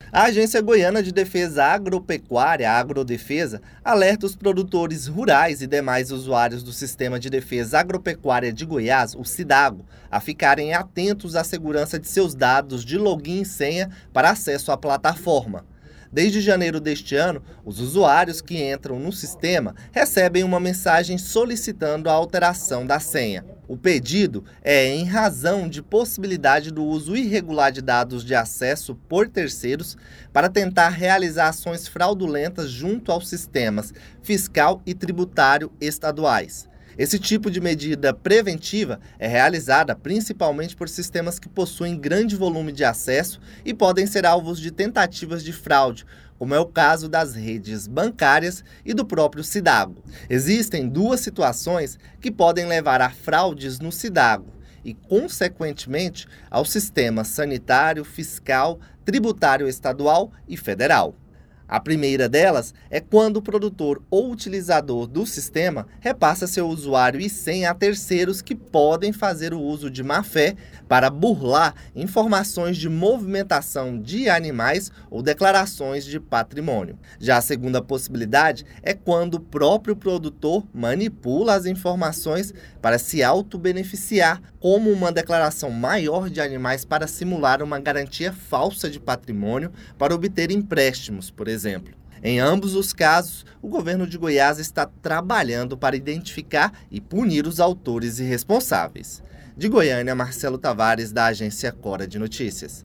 A Agência Goiana de Defesa Agropecuária, a Agrodefesa, alerta os produtores rurais e demais usuários do Sistema de Defesa Agropecuária de Goiás, o SIDAGO, a ficarem atentos à segurança de seus dados de login e senha para acesso à plataforma. Desde janeiro deste ano, os usuários que entram no sistema recebem uma mensagem solicitando a alteração da senha. O pedido é em razão de possibilidade do uso irregular de dados de acesso por terceiros para tentar realizar ações fraudulentas junto aos sistemas fiscal e tributário estaduais. Esse tipo de medida preventiva é realizada principalmente por sistemas que possuem grande volume de acesso e podem ser alvos de tentativas de fraude, como é o caso das redes bancárias e do próprio SIDAGO. Existem duas situações que podem levar a fraudes no SIDAGO e, consequentemente, ao sistema sanitário, fiscal, tributário estadual e federal. A primeira delas é quando o produtor ou utilizador do sistema repassa seu usuário e senha a terceiros que podem fazer o uso de má-fé para burlar informações de movimentação de animais ou declarações de patrimônio. Já a segunda possibilidade é quando o próprio produtor manipula as informações para se auto-beneficiar, como uma declaração maior de animais para simular uma garantia falsa de patrimônio para obter empréstimos, por exemplo. Em ambos os casos, o governo de Goiás está trabalhando para identificar e punir os autores e responsáveis. De Goiânia, Marcelo Tavares, da agência Cora de Notícias.